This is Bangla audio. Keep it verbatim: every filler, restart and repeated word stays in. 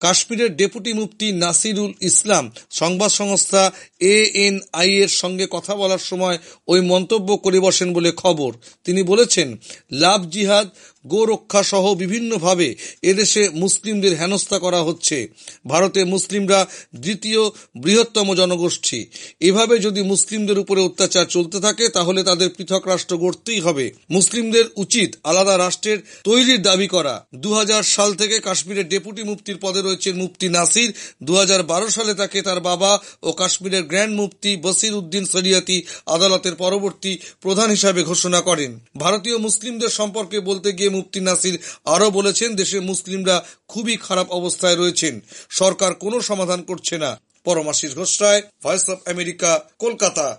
কাশ্মীরের ডেপুটি মুফতি নাসিরুল ইসলাম সংবাদ সংস্থা এএনআই এর সঙ্গে কথা বলার সময় ওই মন্তব্য করে বসেন বলে খবর। তিনি বলেছেন, লাভ জিহাদ, গো রক্ষা সহ বিভিন্নভাবে এদেশে মুসলিমদের হেনস্থা করা হচ্ছে। ভারতে মুসলিমরা দ্বিতীয় বৃহত্তম জনগোষ্ঠী। এভাবে যদি মুসলিমদের উপরে অত্যাচার চলতে থাকে তাহলে তাদের পৃথক রাষ্ট্র গড়তেই হবে। মুসলিমদের উচিত আলাদা রাষ্ট্রের তৈরির দাবি করা। দু হাজার সাল থেকে কাশ্মীরের ডেপুটি মুফতির পদে রয়েছেন মুফতি নাসির। দু হাজার বারো সালে তাকে তার বাবা ও কাশ্মীরের গ্র্যান্ড মুফতি বসির উদ্দিন শরিয়াতি আদালতের পরবর্তী প্রধান হিসাবে ঘোষণা করেন। ভারতীয় মুসলিমদের সম্পর্কে বলতে গিয়ে মুফতি নাসির আরও বলেছেন, দেশে মুসলিমরা খুবই খারাপ অবস্থায় রয়েছেন, সরকার কোনো সমাধান করছে না। Paramashis Ghosh Roy, voice of America, Kolkata.